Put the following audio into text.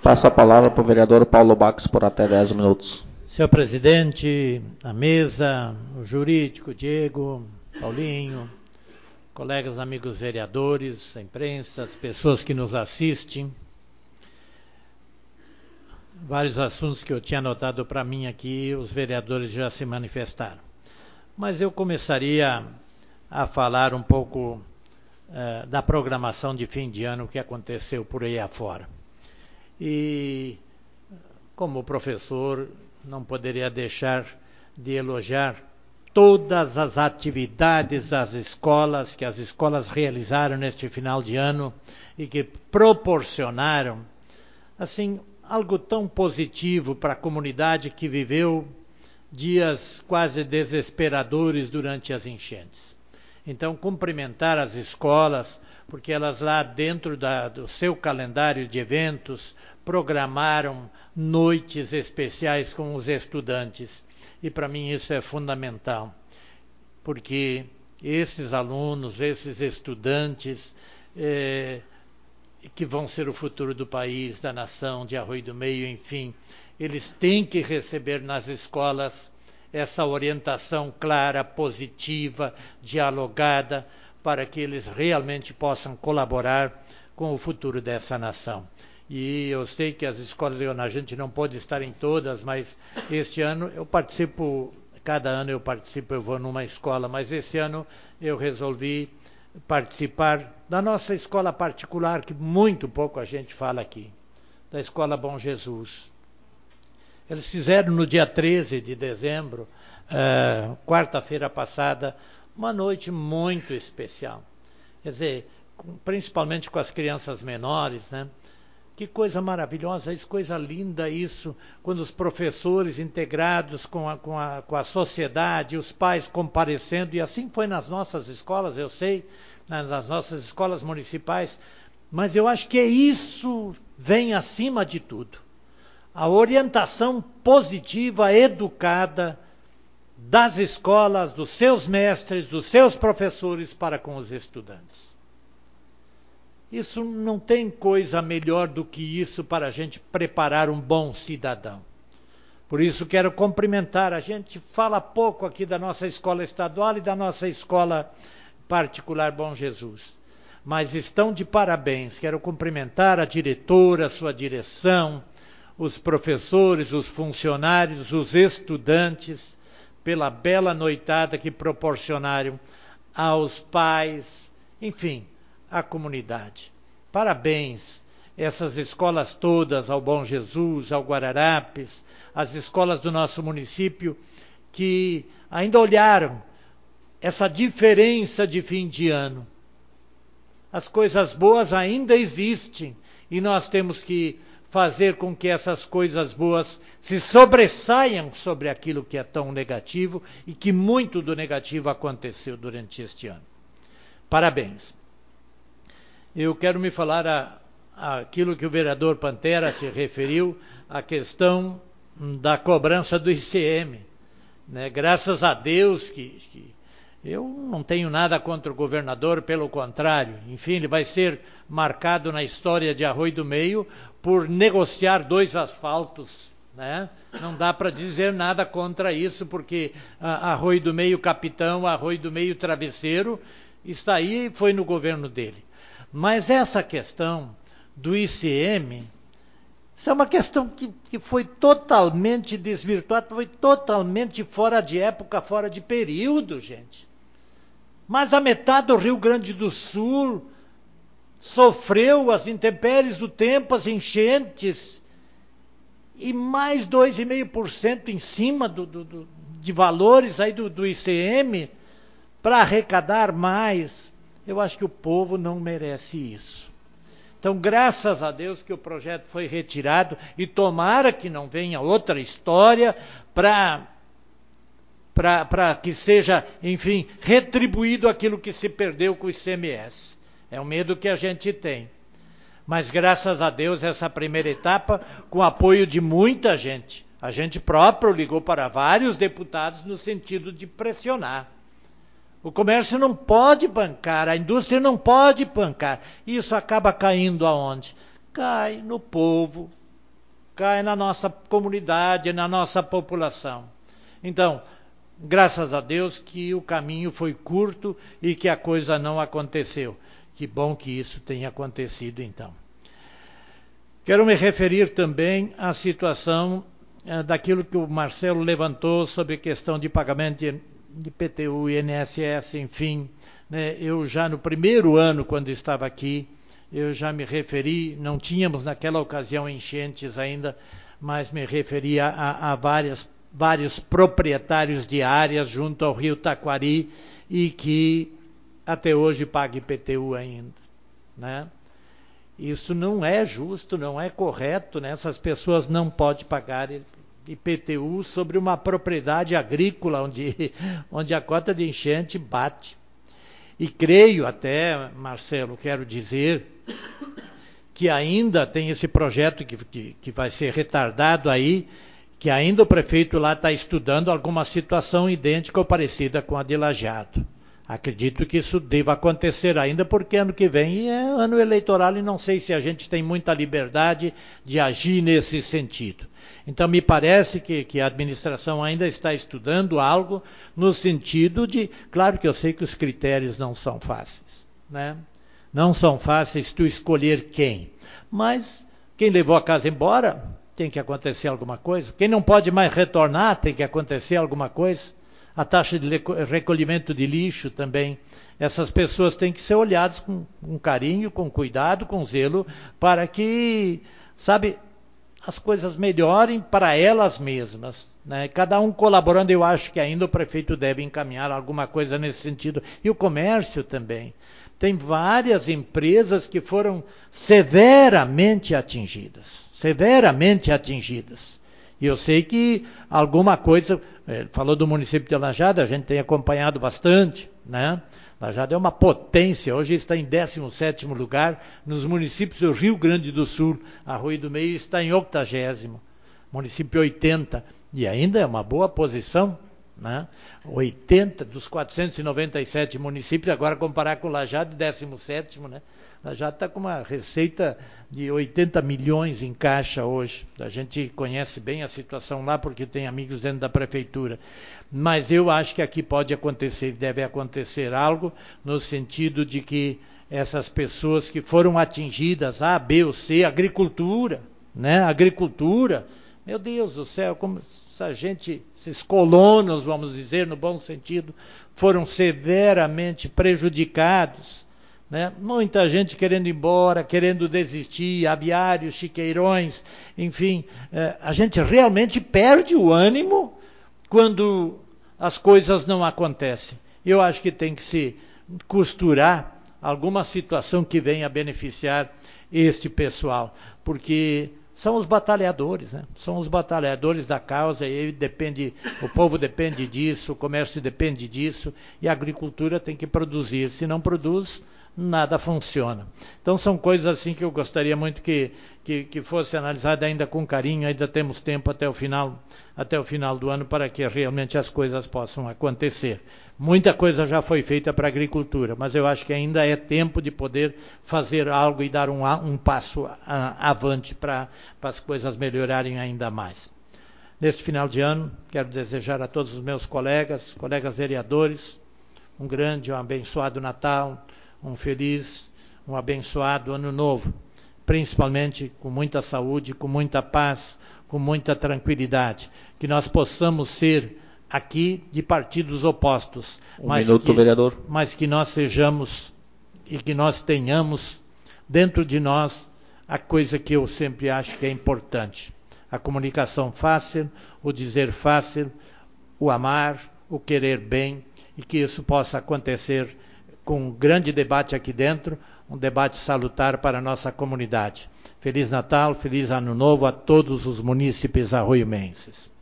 Passo a palavra para o vereador Paulo Bax por até 10 minutos. Senhor presidente, a mesa, o jurídico, Diego, Paulinho, colegas, amigos vereadores, a imprensa, as pessoas que nos assistem. Vários assuntos que eu tinha anotado para mim aqui, os vereadores já se manifestaram. Mas eu começaria a falar um pouco da programação de fim de ano que aconteceu por aí afora. E, como professor, não poderia deixar de elogiar todas as atividades das escolas, que as escolas realizaram neste final de ano e que proporcionaram, assim, algo tão positivo para a comunidade que viveu dias quase desesperadores durante as enchentes. Então, cumprimentar as escolas, porque elas lá dentro do seu calendário de eventos programaram noites especiais com os estudantes. E para mim isso é fundamental, porque esses alunos, esses estudantes que vão ser o futuro do país, da nação, de Arroio do Meio, enfim, eles têm que receber nas escolas essa orientação clara, positiva, dialogada, para que eles realmente possam colaborar com o futuro dessa nação. E eu sei que as escolas, a gente não pode estar em todas, mas este ano eu participo, cada ano eu participo, eu vou numa escola, mas esse ano eu resolvi participar da nossa escola particular, que muito pouco a gente fala aqui, da Escola Bom Jesus. Eles fizeram no dia 13 de dezembro, quarta-feira passada, uma noite muito especial. Quer dizer, principalmente com as crianças menores, né? Que coisa maravilhosa, isso, coisa linda isso, quando os professores integrados com a sociedade, os pais comparecendo, e assim foi nas nossas escolas, eu sei, nas nossas escolas municipais, mas eu acho que isso vem acima de tudo. A orientação positiva, educada das escolas, dos seus mestres, dos seus professores para com os estudantes. Isso não tem coisa melhor do que isso para a gente preparar um bom cidadão. Por isso quero cumprimentar, a gente fala pouco aqui da nossa escola estadual e da nossa escola particular Bom Jesus. Mas estão de parabéns, quero cumprimentar a diretora, a sua direção, os professores, os funcionários, os estudantes, pela bela noitada que proporcionaram aos pais, enfim, à comunidade. Parabéns, essas escolas todas, ao Bom Jesus, ao Guararapes, as escolas do nosso município, que ainda olharam essa diferença de fim de ano. As coisas boas ainda existem e nós temos que fazer com que essas coisas boas se sobressaiam sobre aquilo que é tão negativo e que muito do negativo aconteceu durante este ano. Parabéns. Eu quero me falar aquilo que o vereador Pantera se referiu, a questão da cobrança do ICM. Né? Graças a Deus que eu não tenho nada contra o governador, pelo contrário. Enfim, ele vai ser marcado na história de Arroio do Meio por negociar 2 asfaltos. Né? Não dá para dizer nada contra isso, porque Arroio do Meio Capitão, Arroio do Meio Travesseiro, está aí e foi no governo dele. Mas essa questão do ICM, isso é uma questão que foi totalmente desvirtuada, foi totalmente fora de época, fora de período, gente. Mas a metade do Rio Grande do Sul sofreu as intempéries do tempo, as enchentes, e mais 2,5% em cima de valores aí do ICM para arrecadar mais. Eu acho que o povo não merece isso. Então, graças a Deus que o projeto foi retirado e tomara que não venha outra história para que seja, enfim, retribuído aquilo que se perdeu com o ICMS. É o medo que a gente tem. Mas graças a Deus essa primeira etapa, com o apoio de muita gente. A gente próprio ligou para vários deputados no sentido de pressionar. O comércio não pode bancar, a indústria não pode bancar. Isso acaba caindo aonde? Cai no povo cai na nossa comunidade, na nossa população. Então, graças a Deus que o caminho foi curto e que a coisa não aconteceu. Que bom que isso tenha acontecido então. Quero me referir também à situação daquilo que o Marcelo levantou sobre questão de pagamento de IPTU, INSS, enfim. Né? Eu já no primeiro ano, quando estava aqui, eu já me referi, não tínhamos naquela ocasião enchentes ainda, mas me referia a vários proprietários de áreas junto ao rio Taquari e que até hoje pagam IPTU ainda. Né? Isso não é justo, não é correto, né? Essas pessoas não podem pagar IPTU sobre uma propriedade agrícola onde a cota de enchente bate. E creio até, Marcelo, quero dizer, que ainda tem esse projeto que vai ser retardado aí, que ainda o prefeito lá está estudando alguma situação idêntica ou parecida com a de Lajeado. Acredito que isso deva acontecer ainda, porque ano que vem é ano eleitoral e não sei se a gente tem muita liberdade de agir nesse sentido. Então, me parece que a administração ainda está estudando algo no sentido de... Claro que eu sei que os critérios não são fáceis, né? Não são fáceis tu escolher quem. Mas quem levou a casa embora, tem que acontecer alguma coisa. Quem não pode mais retornar, tem que acontecer alguma coisa. A taxa de recolhimento de lixo também. Essas pessoas têm que ser olhadas com carinho, com cuidado, com zelo, para que, sabe, as coisas melhorem para elas mesmas. Né? Cada um colaborando, eu acho que ainda o prefeito deve encaminhar alguma coisa nesse sentido. E o comércio também. Tem várias empresas que foram severamente atingidas. Severamente atingidas. E eu sei que alguma coisa, falou do município de Lajeado, a gente tem acompanhado bastante, né? Lajeado é uma potência, hoje está em 17º lugar nos municípios do Rio Grande do Sul. Arroio do Meio está em 80º, município 80, e ainda é uma boa posição, né? 80 dos 497 municípios, agora comparar com Lajeado, 17º, né? Lajeado está com uma receita de 80 milhões em caixa hoje. A gente conhece bem a situação lá porque tem amigos dentro da prefeitura. Mas eu acho que aqui pode acontecer, deve acontecer algo no sentido de que essas pessoas que foram atingidas, A, B ou C, agricultura, né? Agricultura, meu Deus do céu, como essa gente, esses colonos, vamos dizer, no bom sentido, foram severamente prejudicados. Né? Muita gente querendo ir embora, querendo desistir, aviários, chiqueirões, enfim, a gente realmente perde o ânimo quando as coisas não acontecem. Eu acho que tem que se costurar alguma situação que venha beneficiar este pessoal, porque são os batalhadores, né? São os batalhadores da causa, e o povo depende disso, o comércio depende disso, e a agricultura tem que produzir. Se não produz, nada funciona. Então são coisas assim que eu gostaria muito que fosse analisada ainda com carinho. Ainda temos tempo até o final do ano para que realmente as coisas possam acontecer. Muita coisa já foi feita para a agricultura, mas eu acho que ainda é tempo de poder fazer algo e dar um passo avante para as coisas melhorarem ainda mais. Neste final de ano, quero desejar a todos os meus colegas vereadores, um grande, um abençoado Natal, um feliz, um abençoado Ano Novo, principalmente com muita saúde, com muita paz, com muita tranquilidade, que nós possamos ser aqui de partidos opostos, vereador. Mas que nós sejamos e que nós tenhamos dentro de nós a coisa que eu sempre acho que é importante, a comunicação fácil, o dizer fácil, o amar, o querer bem, e que isso possa acontecer com um grande debate aqui dentro, um debate salutar para a nossa comunidade. Feliz Natal, feliz Ano Novo a todos os munícipes arroiomenses.